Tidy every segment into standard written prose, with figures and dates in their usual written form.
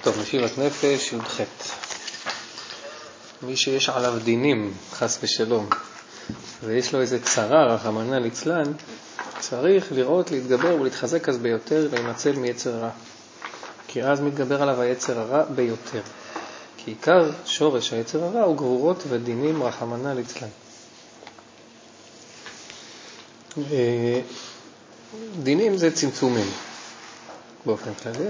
טוב, משיבת נפש י"ח. מי שיש עליו דינים, חס ושלום, ויש לו איזה צרה, רחמנא ליצלן, צריך לראות, להתגבר ולהתחזק אז ביותר, להינצל מיצר רע. כי אז מתגבר עליו היצר הרע ביותר. כי עיקר שורש היצר הרע הוא גרורות ודינים, רחמנא ליצלן. דינים זה צמצומים באופן כללי.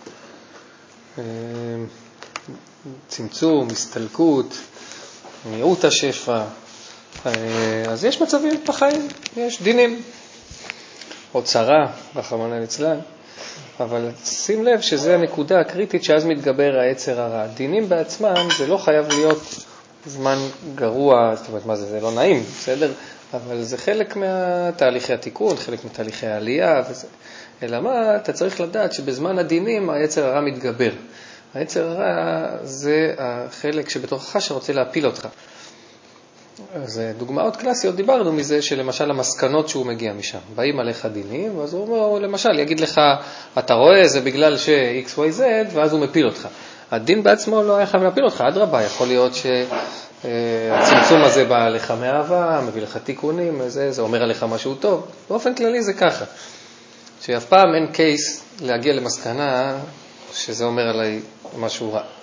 צמצום, הסתלקות, מיעוט השפע. אז יש מצבים בחיים, יש דינים. או צרה, רחמנא ליצלן. אבל שים לב שזה הנקודה הקריטית שאז מתגבר היצר הרע. דינים בעצמם זה לא חייב להיות זמן גרוע, זאת אומרת מה זה לא נעים, בסדר? אבל זה חלק מהתהליכי התיקון, חלק מתהליכי העלייה וזה. אלא מה, אתה צריך לדעת שבזמן הדינים היצר הרע מתגבר. היצר הרע זה החלק שבתוכך שרוצה להפיל אותך. אז דוגמאות קלאסיות דיברנו מזה שלמשל המסקנות שהוא מגיע משם. באים עליך דינים, ואז הוא אומר, למשל, יגיד לך, אתה רואה, זה בגלל ש-XYZ, ואז הוא מפיל אותך. הדין בעצמו לא היה חייב להפיל אותך, אדרבה, יכול להיות שהצמצום הזה בא עליך מאהבה, מביא לך תיקונים, זה אומר עליך משהו טוב. באופן כללי זה ככה. שאף פעם אין קייס להגיע למסקנה שזה אומר עליי משהו רע.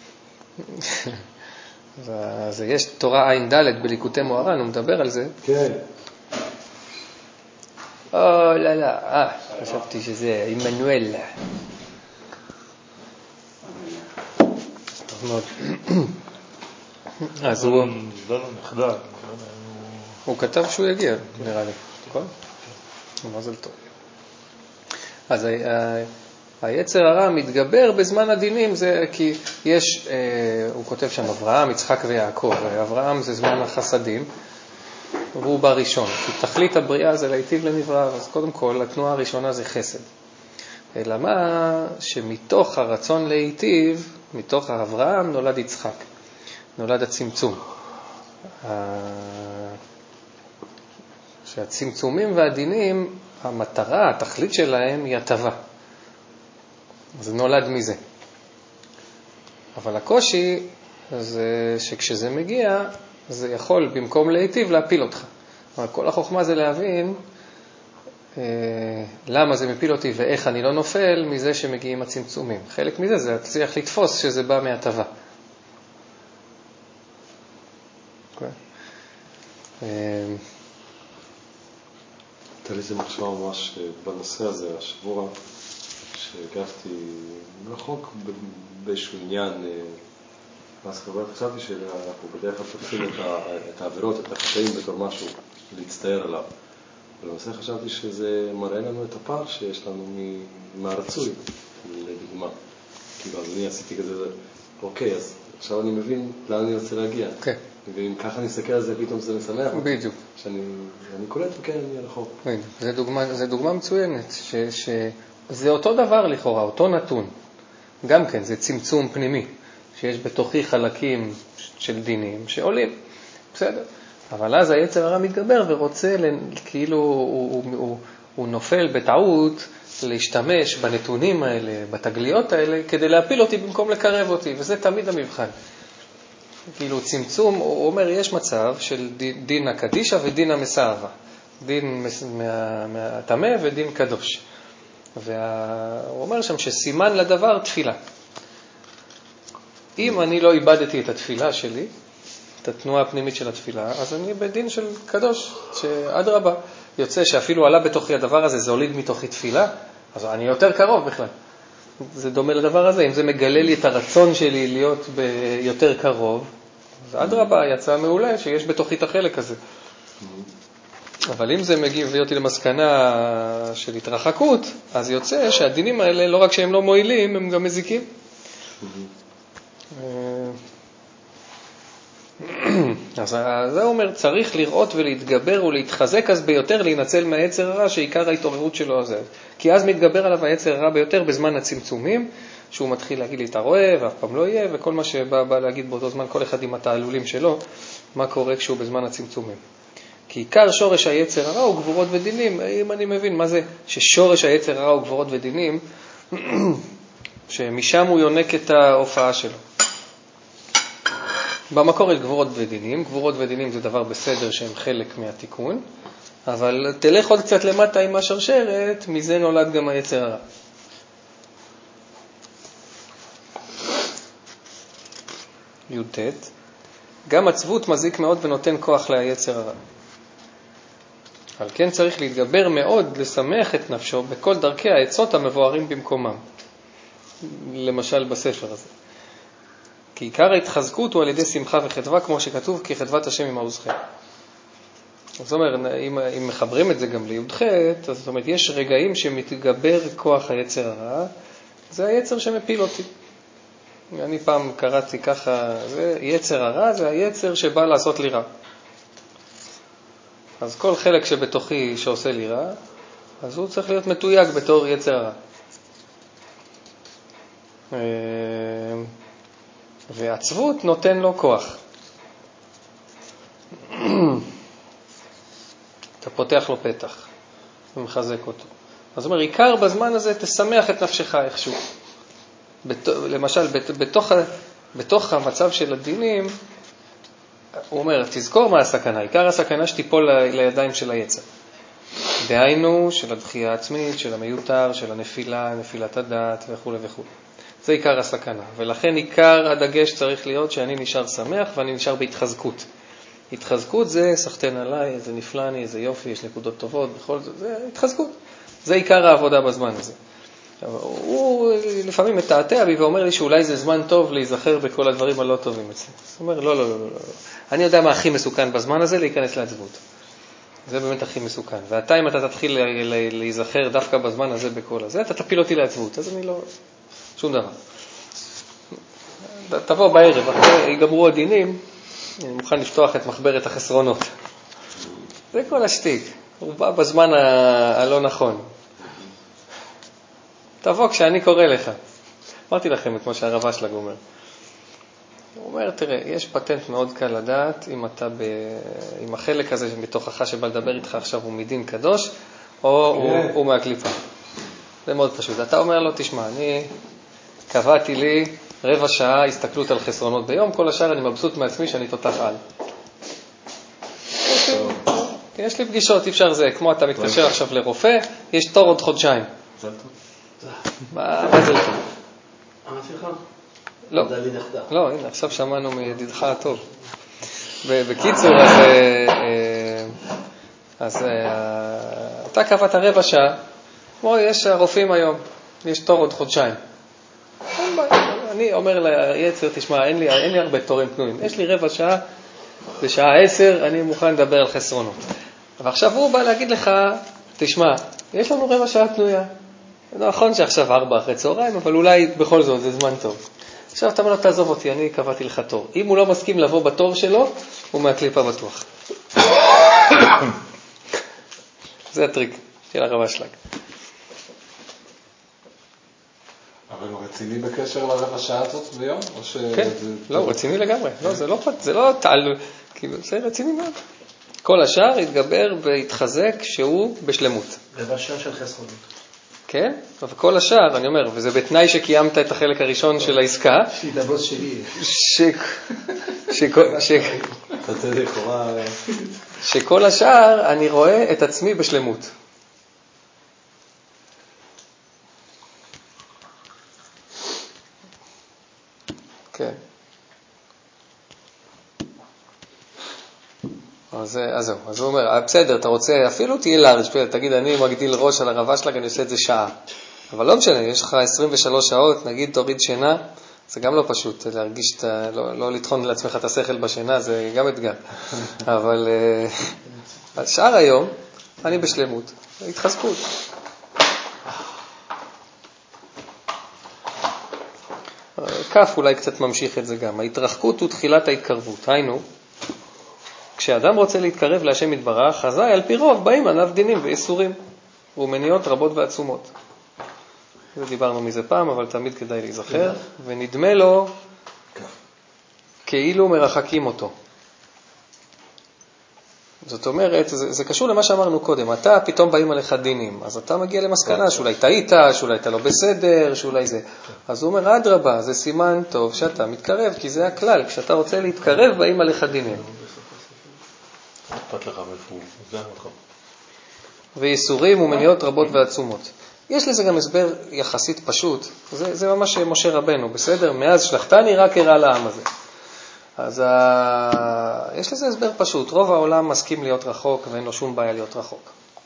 אז יש תורה עין ד' בליקוטי מוהר"ן, הוא מדבר על זה. כן. לא, חשבתי שזה עמנואל. טוב מאוד. אז הוא... לא נחדד. הוא כתב שהוא יגיע, נראה לי. נכון? מזל טוב. אז היצר הרע מתגבר בזמן הדינים, זה כי יש, הוא כותב שם אברהם, יצחק ויעקב. אברהם זה זמן החסדים, והוא בא ראשון. כי תכלית הבריאה זה להיטיב לנברא, אז קודם כל התנועה הראשונה זה חסד. אלא מה? שמתוך הרצון להיטיב, מתוך אברהם נולד יצחק, נולד הצמצום. שהצמצומים והדינים, המטרה, התכלית שלהם היא הטבה. זה נולד מזה. אבל הקושי זה שכשזה מגיע, זה יכול במקום להיטיב להפיל אותך. אבל כל החוכמה זה להבין למה זה מפיל אותי ואיך אני לא נופל מזה שמגיעים הצמצומים. חלק מזה זה צריך לתפוס שזה בא מהטבה. הייתה לי איזה מחשבה ממש בנושא הזה, השבוע, שהגבתי רחוק באיזשהו עניין, אז חשבתי שאנחנו בדרך כלל תופסים את העבירות, את החטאים בתור משהו להצטער עליו. ולנושא חשבתי שזה מראה לנו את הפער שיש לנו מהרצוי, לדוגמה. כאילו, אז אני עשיתי כזה, אוקיי, אז עכשיו אני מבין לאן אני רוצה להגיע. כן. ואם ככה אני אסתכל על זה, פתאום זה משמח. בדיוק. שאני קולט וכן, אני רחוק. זה דוגמה מצוינת, שזה אותו דבר לכאורה, אותו נתון. גם כן, זה צמצום פנימי, שיש בתוכי חלקים של דינים שעולים. בסדר. אבל אז היצר הרע מתגבר ורוצה, כאילו הוא נופל בטעות להשתמש בנתונים האלה, בתגליות האלה, כדי להפיל אותי במקום לקרב אותי, וזה תמיד המבחן. כאילו צמצום, הוא אומר, יש מצב של דין הקדישה ודין המסעבה. דין מהתמה ודין קדוש. והוא אומר שם שסימן לדבר תפילה. אם אני לא איבדתי את התפילה שלי, את התנועה הפנימית של התפילה, אז אני בדין של קדוש, שאדרבה, יוצא שאפילו עלה בתוכי הדבר הזה, זה הוליד מתוכי תפילה, אז אני יותר קרוב בכלל. זה דומה לדבר הזה, אם זה מגלה לי את הרצון שלי להיות יותר קרוב, אז אדרבה, יצא מעולה שיש בתוכי את החלק הזה. אבל אם זה מגיע אותי למסקנה של התרחקות, אז יוצא שהדינים האלה, לא רק שהם לא מועילים, הם גם מזיקים. אז זה אומר, צריך לראות ולהתגבר ולהתחזק אז ביותר להינצל מהיצר הרע, שעיקר ההתעוררות שלו זה. כי אז מתגבר עליו היצר הרע ביותר בזמן הצמצומים, שהוא מתחיל להגיד לי, אתה רואה, ואף פעם לא יהיה, וכל מה שבא להגיד באותו זמן, כל אחד עם התעלולים שלו, מה קורה כשהוא בזמן הצמצומים. כי עיקר שורש היצר הרע הוא גבורות ודינים. אם אני מבין מה זה ששורש היצר הרע הוא גבורות ודינים, שמשם הוא יונק את ההופעה שלו. במקור יש גבורות ודינים. גבורות ודינים זה דבר בסדר שהם חלק מהתיקון, אבל תלך עוד קצת למטה עם השרשרת, מזה נולד גם היצר הרע. י"ט, גם עצבות מזיק מאוד ונותן כוח ליצר הרע. על כן צריך להתגבר מאוד, לשמח את נפשו בכל דרכי העצות המבוארים במקומם. למשל בספר הזה. כי עיקר ההתחזקות הוא על ידי שמחה וחדווה, כמו שכתוב, כי חדוות השם עם עוזכם. זאת אומרת, אם מחברים את זה גם לי"ח, אז זאת אומרת, יש רגעים שמתגבר כוח היצר הרע, זה היצר שמפיל אותי. אני פעם קראתי ככה, זה יצר הרע, זה היצר שבא לעשות לי רע. אז כל חלק שבתוכי שעושה לי רע, אז הוא צריך להיות מתויג בתור יצר הרע. ועצבות נותן לו כוח. אתה פותח לו פתח ומחזק אותו. אז הוא אומר, עיקר בזמן הזה תשמח את נפשך איכשהו. למשל, בתוך המצב של הדינים, הוא אומר, תזכור מה הסכנה. עיקר הסכנה שתיפול לידיים של היצר. דהיינו, של הדחייה העצמית, של המיותר, של הנפילה, נפילת הדעת וכו' וכו'. זה עיקר הסכנה. ולכן עיקר הדגש צריך להיות שאני נשאר שמח ואני נשאר בהתחזקות. התחזקות זה סחטן עליי, זה נפלני, זה יופי, יש נקודות טובות, בכל זאת, זה התחזקות. זה עיקר העבודה בזמן הזה. הוא לפעמים מתעתע בי ואומר לי שאולי זה זמן טוב להיזכר בכל הדברים הלא טובים אצלי. הוא אומר, לא, לא, לא, לא. אני יודע מה הכי מסוכן בזמן הזה, להיכנס לעצבות. זה באמת הכי מסוכן. ואתה, אם אתה תתחיל להיזכר דווקא בזמן הזה בכל הזה, אתה תפיל אותי לעצבות. אז אני לא... שום דבר. תבוא בערב, אחרי ייגמרו הדינים, אני מוכן לפתוח את מחברת החסרונות. זה כל השתיק. הוא בא בזמן הלא נכון. תבוא כשאני קורא לך. אמרתי לכם את מה שהרב אשלג אומר. הוא אומר, תראה, יש פטנט מאוד קל לדעת אם החלק הזה בתוכך שבא לדבר איתך עכשיו הוא מדין קדוש, או הוא מהקליפה. זה מאוד פשוט. אתה אומר לו, תשמע, אני קבעתי לי רבע שעה הסתכלות על חסרונות ביום, כל השאר אני מבסוט מעצמי שאני תותח על. יש לי פגישות, אי אפשר זה, כמו אתה מתקשר עכשיו לרופא, יש תור עוד חודשיים. מה זה טוב? אמרתי לך? לא, לא, הנה, עכשיו שמענו מידידך הטוב. בקיצור, אז אתה קבעת רבע שעה, כמו יש הרופאים היום, יש תור עוד חודשיים. אני אומר ליצר, תשמע, אין לי הרבה תורים פנויים. יש לי רבע שעה, בשעה 10 אני מוכן לדבר על חסרונות. ועכשיו הוא בא להגיד לך, תשמע, יש לנו רבע שעה פנויה. נכון שעכשיו 4 אחרי צהריים, אבל אולי בכל זאת זה זמן טוב. עכשיו אתה אומר לו, תעזוב אותי, אני קבעתי לך תור. אם הוא לא מסכים לבוא בתור שלו, הוא מהקליפה בטוח. זה הטריק של הרב אשלג. אבל הוא רציני בקשר לרבע שעה הזאת ביום? כן, לא, רציני לגמרי. לא, זה לא טעל, כאילו, זה רציני מאוד. כל השאר יתגבר ויתחזק שהוא בשלמות. רבע שעה של חסרונות. כן, אבל כל השאר, אני אומר, וזה בתנאי שקיימת את החלק הראשון של העסקה. שהיא דבוס שלי. שכל השאר אני רואה את עצמי בשלמות. כן. אז זהו, אז הוא אומר, בסדר, אתה רוצה, אפילו תהיה לארג', תגיד, אני מגדיל ראש על הרב אשלג, אני עושה את זה שעה. אבל לא משנה, יש לך 23 שעות, נגיד תוריד שינה, זה גם לא פשוט, להרגיש, לא לטחון לעצמך את השכל בשינה, זה גם אתגר. אבל שאר היום, אני בשלמות, התחזקות. כף אולי קצת ממשיך את זה גם. ההתרחקות הוא תחילת ההתקרבות. היינו, כשאדם רוצה להתקרב להשם יתברך, אזי על פי רוב באים עליו דינים ואיסורים ומניעות רבות ועצומות. זה דיברנו מזה פעם, אבל תמיד כדאי להיזכר. ונדמה לו כאילו מרחקים אותו. זאת אומרת, זה קשור למה שאמרנו קודם, אתה פתאום באים עליך דינים, אז אתה מגיע למסקנה שאולי טעית, שאולי אתה לא בסדר, שאולי זה. אז הוא אומר, אדרבה, זה סימן טוב שאתה מתקרב, כי זה הכלל, כשאתה רוצה להתקרב, באים עליך דינים. אכפת לך מאיפה, זה המקום. וייסורים ומניעות רבות ועצומות. יש לזה גם הסבר יחסית פשוט, זה ממש משה רבנו, בסדר? מאז שלחתני רק הראה לעם הזה. אז יש לזה הסבר פשוט, רוב העולם מסכים להיות רחוק ואין לו שום בעיה להיות רחוק.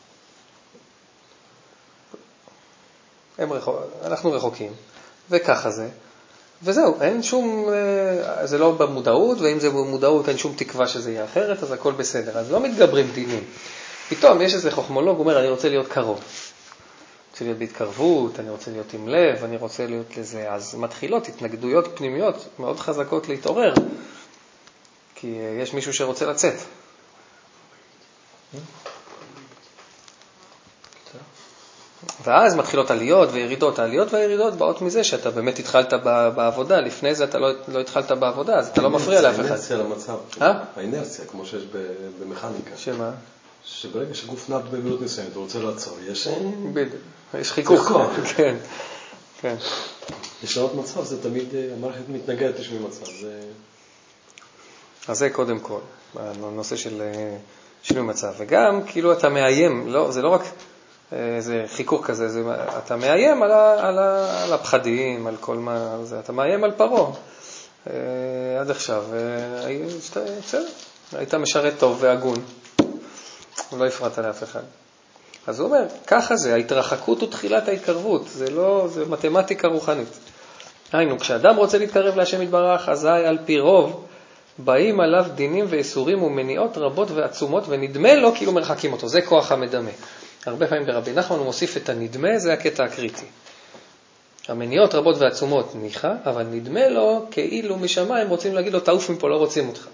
אנחנו רחוקים, וככה זה, וזהו, אין שום, זה לא במודעות, ואם זה במודעות אין שום תקווה שזה יהיה אחרת, אז הכל בסדר, אז לא מתגברים דינים. פתאום יש איזה חוכמולוג, הוא אומר, אני רוצה להיות קרוב. רוצה להיות בהתקרבות, אני רוצה להיות עם לב, אני רוצה להיות לזה, אז מתחילות התנגדויות פנימיות מאוד חזקות להתעורר, כי יש מישהו שרוצה לצאת. ואז מתחילות עליות וירידות. העליות והירידות באות מזה שאתה באמת התחלת בעבודה, לפני זה אתה לא התחלת בעבודה, אז אתה לא מפריע לאף אחד. האינרציה למצב, האינרציה, כמו שיש במכניקה. שמה? שברגע שגוף נע במהירות מסוימת, אתה רוצה לעצור, יש חיכוך. כן, כן. לשנות מצב, זה תמיד, המערכת מתנגדת לשמי מצב. אז זה קודם כל, הנושא של שינוי מצב. וגם, כאילו אתה מאיים, זה לא רק זה חיכוך כזה, אתה מאיים על הפחדים, על כל מה, אתה מאיים על פרעה. עד עכשיו, היית משרת טוב והגון, לא הפרעת לאף אחד. אז הוא אומר, ככה זה, ההתרחקות הוא תחילת ההתקרבות, זה מתמטיקה רוחנית. היינו, כשאדם רוצה להתקרב להשם יתברך, אזי על פי רוב, באים עליו דינים ואיסורים ומניעות רבות ועצומות, ונדמה לו כאילו מרחקים אותו, זה כוח המדמה. הרבה פעמים ברבי נחמן הוא מוסיף את הנדמה, זה הקטע הקריטי. המניעות רבות ועצומות ניחה, אבל נדמה לו כאילו משמיים רוצים להגיד לו, תעוף מפה, לא רוצים אותך.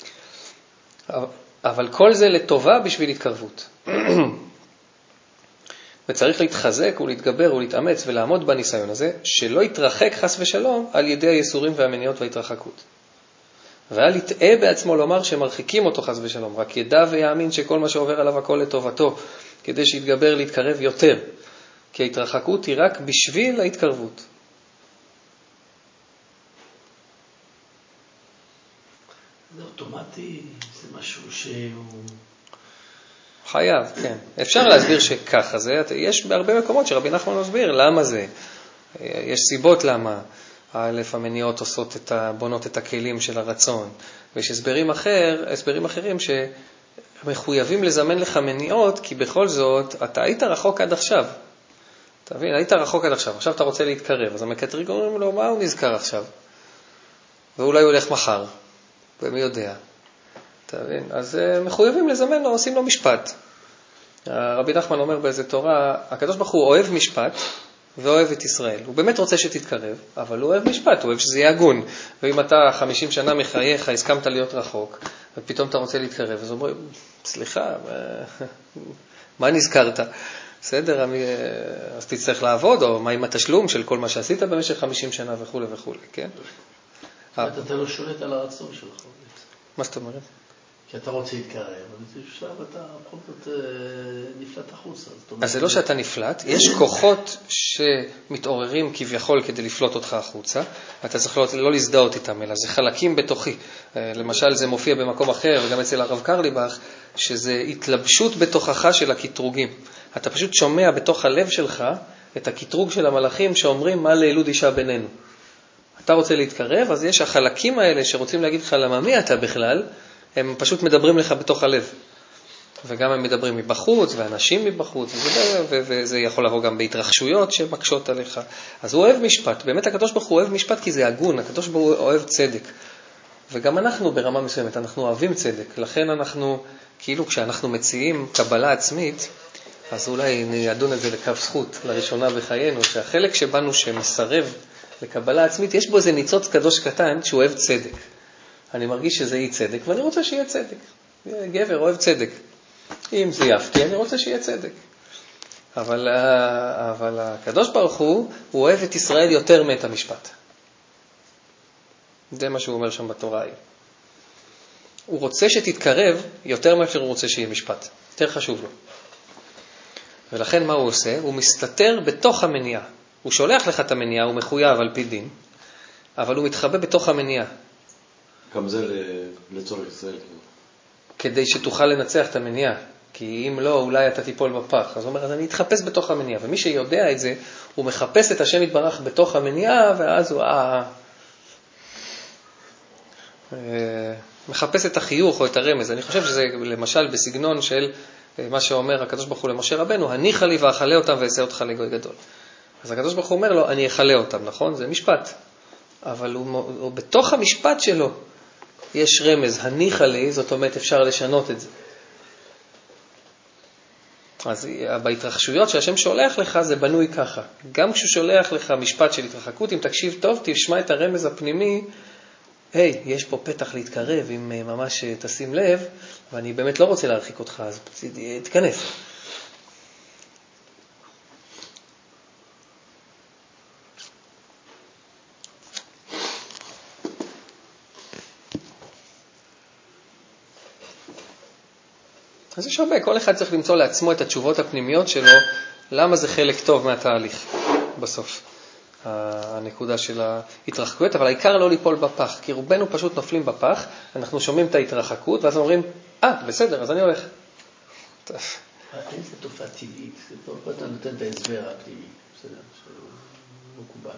אבל כל זה לטובה בשביל התקרבות. וצריך להתחזק ולהתגבר ולהתאמץ ולעמוד בניסיון הזה, שלא יתרחק חס ושלום על ידי היסורים והמניעות וההתרחקות. ואל יטעה בעצמו לומר שמרחיקים אותו חס ושלום, רק ידע ויאמין שכל מה שעובר עליו הכל לטובתו, כדי שיתגבר להתקרב יותר, כי ההתרחקות היא רק בשביל ההתקרבות. זה אוטומטי, זה משהו שהוא... חייב, כן. אפשר להסביר שככה זה, יש בהרבה מקומות שרבי נחמן מסביר למה זה. יש סיבות למה. א', המניעות בונות את הכלים של הרצון. ויש הסברים אחרים שמחויבים לזמן לך מניעות, כי בכל זאת אתה היית רחוק עד עכשיו. אתה מבין? היית רחוק עד עכשיו. עכשיו אתה רוצה להתקרב. אז המקטריג אומרים לו, מה הוא נזכר עכשיו? ואולי הוא הולך מחר. ומי יודע. אתה מבין? אז מחויבים לזמן לו, עושים לו משפט. רבי נחמן אומר באיזה תורה, הקדוש ברוך הוא אוהב משפט ואוהב את ישראל. הוא באמת רוצה שתתקרב, אבל הוא אוהב משפט, הוא אוהב שזה יהיה הגון. ואם אתה 50 שנה מחייך, הסכמת להיות רחוק, ופתאום אתה רוצה להתקרב, אז אומרים, סליחה, מה נזכרת? בסדר, אז תצטרך לעבוד, או מה עם התשלום של כל מה שעשית במשך 50 שנה וכו' וכו', כן? אתה לא שולט על הרצון שלך. מה זאת אומרת? כי אתה רוצה להתקרב, אבל בשלב אתה בכל זאת נפלט החוצה. אז זה לא שאתה נפלט, יש כוחות שמתעוררים כביכול כדי לפלוט אותך החוצה, אתה צריך לא להזדהות איתם, אלא זה חלקים בתוכי. למשל זה מופיע במקום אחר, וגם אצל הרב קרליבך, שזה התלבשות בתוכך של הקטרוגים. אתה פשוט שומע בתוך הלב שלך את הקטרוג של המלאכים שאומרים מה לילוד אישה בינינו. אתה רוצה להתקרב, אז יש החלקים האלה שרוצים להגיד לך למה מי אתה בכלל, הם פשוט מדברים לך בתוך הלב. וגם הם מדברים מבחוץ, ואנשים מבחוץ, וזה יכול לבוא גם בהתרחשויות שמקשות עליך. אז הוא אוהב משפט, באמת הקדוש ברוך הוא אוהב משפט כי זה הגון, הקדוש ברוך הוא אוהב צדק. וגם אנחנו ברמה מסוימת, אנחנו אוהבים צדק, לכן אנחנו, כאילו כשאנחנו מציעים קבלה עצמית, אז אולי נדון את זה לקו זכות, לראשונה בחיינו, שהחלק שבנו שמסרב לקבלה עצמית, יש בו איזה ניצוץ קדוש קטן שהוא אוהב צדק. אני מרגיש שזה אי צדק, ואני רוצה שיהיה צדק. גבר אוהב צדק. אם זה יפתי, אני רוצה שיהיה צדק. אבל הקדוש ברוך הוא אוהב את ישראל יותר מאת המשפט. זה מה שהוא אומר שם בתורה. הוא רוצה שתתקרב יותר מאשר הוא רוצה שיהיה משפט. יותר חשוב לו. ולכן מה הוא עושה? הוא מסתתר בתוך המניעה. הוא שולח לך את המניעה, הוא מחויב על פי דין, אבל הוא מתחבא בתוך המניעה. גם זה לצורך ישראל. כדי שתוכל לנצח את המניעה. כי אם לא, אולי אתה תיפול בפח. אז הוא אומר, אז אני אתחפש בתוך המניעה. ומי שיודע את זה, הוא מחפש את השם יתברך בתוך המניעה, ואז הוא מחפש את החיוך או את הרמז. אני חושב שזה למשל בסגנון של מה שאומר הקדוש ברוך הוא למשה רבנו, הניחה לי ואכלה אותם ואעשה אותך לגוי גדול. אז הקדוש ברוך הוא אומר לו, אני אכלה אותם, נכון? זה משפט. אבל הוא בתוך המשפט שלו יש רמז, הניחה לי, זאת אומרת אפשר לשנות את זה. אז בהתרחשויות שהשם שולח לך זה בנוי ככה. גם כשהוא שולח לך משפט של התרחקות, אם תקשיב טוב, תשמע את הרמז הפנימי, היי, יש פה פתח להתקרב, אם ממש תשים לב, ואני באמת לא רוצה להרחיק אותך, אז תיכנס. אז יש הרבה, כל אחד צריך למצוא לעצמו את התשובות הפנימיות שלו, למה זה חלק טוב מהתהליך בסוף. הנקודה של ההתרחקויות, אבל העיקר לא ליפול בפח, כי רובנו פשוט נופלים בפח, אנחנו שומעים את ההתרחקות, ואז אומרים, בסדר, אז אני הולך. אין זה תופעה טבעית, פה אתה נותן את ההסבר הפנימי, בסדר, שהוא מקובל.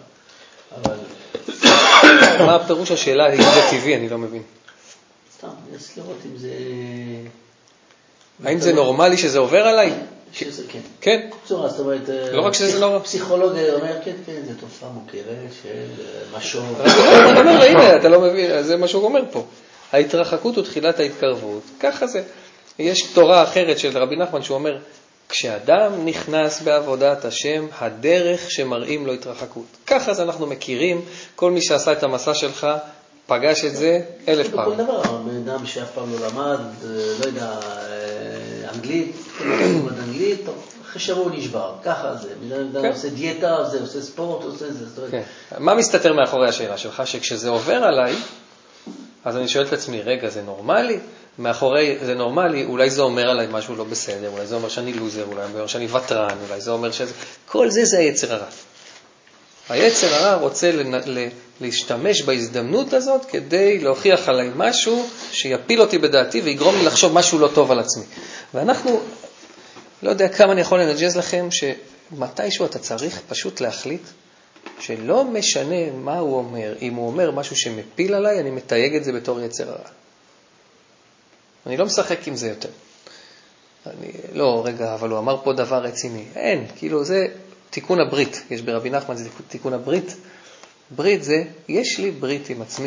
אבל... מה הפירוש השאלה, אם זה טבעי, אני לא מבין. סתם, יש לראות אם זה... האם זה נורמלי שזה עובר עליי? שזה כן. כן. בצורה, זאת אומרת, לא רק שזה נורא. פסיכולוג אומר, כן, זה תופעה מוכרת של משוב. אני אומר לו, הנה, אתה לא מבין, זה מה שהוא אומר פה. ההתרחקות הוא תחילת ההתקרבות. ככה זה. יש תורה אחרת של רבי נחמן שהוא אומר, כשאדם נכנס בעבודת השם, הדרך שמראים לו התרחקות. ככה זה אנחנו מכירים, כל מי שעשה את המסע שלך, פגש את זה 1000 פעם. בכל דבר, בן אדם שאף פעם לא למד, לא יודע, אנגלית, למד אנגלית, אחרי שבוע הוא נשבר, ככה זה. בן אדם עושה דיאטה, עושה ספורט, עושה זה. מה מסתתר מאחורי השאלה שלך? שכשזה עובר עליי, אז אני שואל את עצמי, רגע, זה נורמלי? מאחורי זה נורמלי, אולי זה אומר עליי משהו לא בסדר, אולי זה אומר שאני לוזר, אולי זה אומר שאני וטרן, אולי זה אומר שזה... כל זה זה היצר הרע. היצר הרע רוצה להשתמש בהזדמנות הזאת כדי להוכיח עליי משהו שיפיל אותי בדעתי ויגרום לי לחשוב משהו לא טוב על עצמי. ואנחנו, לא יודע כמה אני יכול לנג'ז לכם, שמתישהו אתה צריך פשוט להחליט שלא משנה מה הוא אומר, אם הוא אומר משהו שמפיל עליי, אני מתייג את זה בתור יצר הרע. אני לא משחק עם זה יותר. לא, רגע, אבל הוא אמר פה דבר רציני. אין, כאילו זה תיקון הברית. יש ברבי נחמן, זה תיקון הברית. ברית זה, יש לי ברית עם עצמי,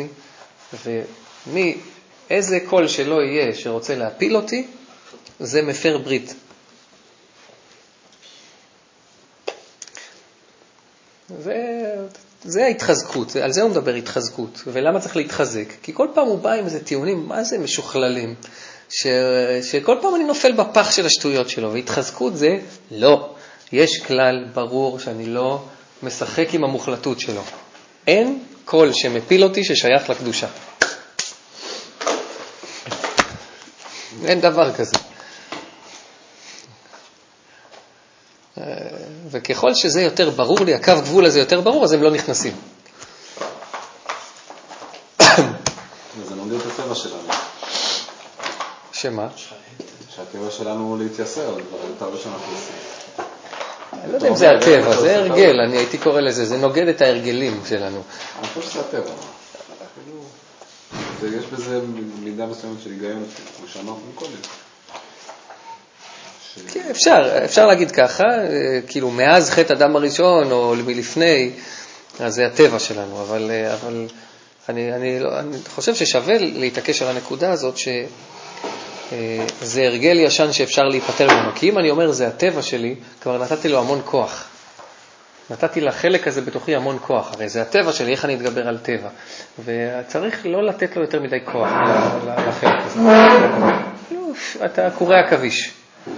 איזה קול שלא יהיה שרוצה להפיל אותי, זה מפר ברית. זה ההתחזקות, על זה הוא מדבר התחזקות. ולמה צריך להתחזק? כי כל פעם הוא בא עם איזה טיעונים, מה זה משוכללים, שכל פעם אני נופל בפח של השטויות שלו, והתחזקות זה לא. יש כלל ברור שאני לא משחק עם המוחלטות שלו. אין קול שמפיל אותי ששייך לקדושה. אין דבר כזה. וככל שזה יותר ברור לי, הקו גבול הזה יותר ברור, אז הם לא נכנסים. זה נוגד את הטבע שלנו. שמה? שהטבע שלנו הוא להתייסר על דברים, טבע שאנחנו עושים. אני לא יודע אם זה הטבע, זה הרגל, אני הייתי קורא לזה, זה נוגד את ההרגלים שלנו. אני חושב שזה הטבע. יש בזה מידה מסוימת של היגיון, כמו שאמרנו קודם. כן, אפשר להגיד ככה, כאילו מאז חטא אדם הראשון או מלפני, אז זה הטבע שלנו, אבל אני חושב ששווה להתעקש על הנקודה הזאת שזה הרגל ישן שאפשר להיפטר ממנו, כי אם אני אומר זה הטבע שלי, כבר נתתי לו המון כוח. נתתי לחלק הזה בתוכי המון כוח, הרי זה הטבע שלי, איך אני אתגבר על טבע. וצריך לא לתת לו יותר מדי כוח לחלק הזה. אתה קורא עכביש.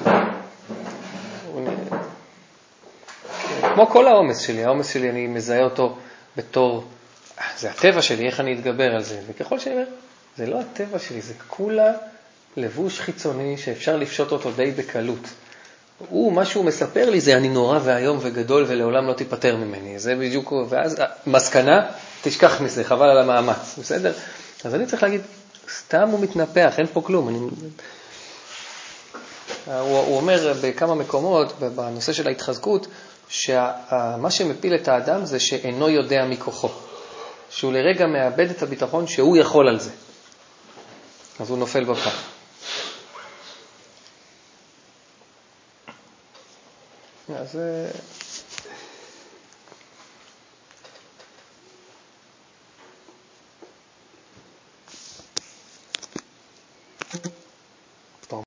כמו כל העומס שלי, אני מזהה אותו בתור, זה הטבע שלי, איך אני אתגבר על זה. וככל שאני אומר, זה לא הטבע שלי, זה כולה לבוש חיצוני שאפשר לפשוט אותו די בקלות. מה שהוא מספר לי זה אני נורא והיום וגדול ולעולם לא תיפטר ממני. זה בדיוק, ואז מסקנה, תשכח מזה, חבל על המאמץ, בסדר? אז אני צריך להגיד, סתם הוא מתנפח, אין פה כלום. הוא אומר בכמה מקומות, בנושא של ההתחזקות, שמה שמפיל את האדם זה שאינו יודע מכוחו. שהוא לרגע מאבד את הביטחון שהוא יכול על זה. אז הוא נופל בפח. אז